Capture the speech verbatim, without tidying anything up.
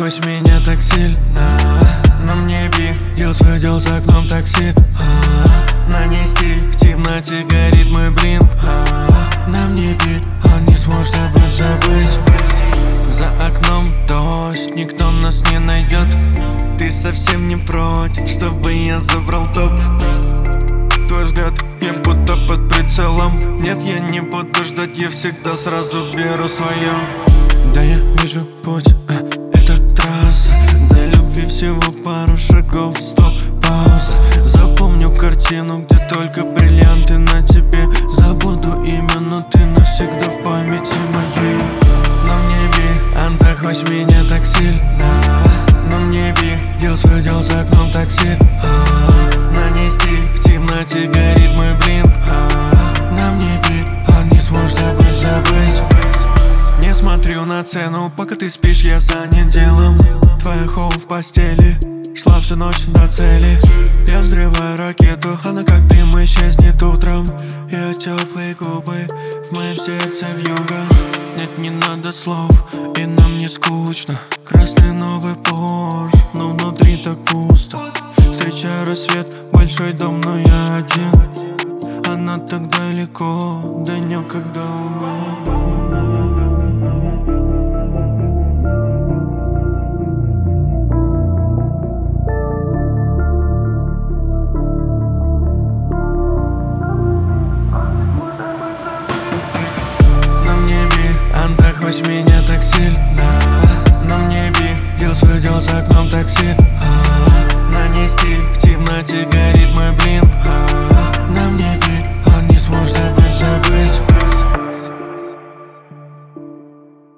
хоть меня так сильно. На мне би, дел свое дело за окном такси. а, На ней стиль, в темноте горит мой блинк. а, На мне би, он не сможет об этом забыть. За окном дождь, никто нас не найдет. Ты совсем не против, чтобы я забрал топ. Твой взгляд, я будто под прицелом. Нет, я не буду ждать, я всегда сразу беру свое. Да, я вижу путь, а это трасса. До любви всего пару шагов, стоп, пауза. Запомню картину, где только бриллианты на тебе. Забуду имя, но ты навсегда в памяти моей. На мне би, Анта, хоть меня так сильно. На мне би, дел свое дело за окном такси. а, На ней стиль, в темноте горит мой блинк. а, На мне би, он не сможет об этом забыть. Не смотрю на цену, пока ты спишь, я занят делом. Твоя хоу в постели шла всю ночь до цели. Я взрываю ракету, она как дым исчезнет утром. Ее теплые губы в моем сердце вьюга. Нет, не надо слов, и нам не скучно. Красный новый Порш, но внутри так пусто. Встречаю рассвет, большой дом, но я один. Она так далеко, днем, когда луна. Хоть меня так сильно. На мне би, дел свое дело за окном такси.